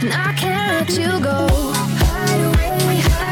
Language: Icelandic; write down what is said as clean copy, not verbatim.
and I can't let you go. Hide away,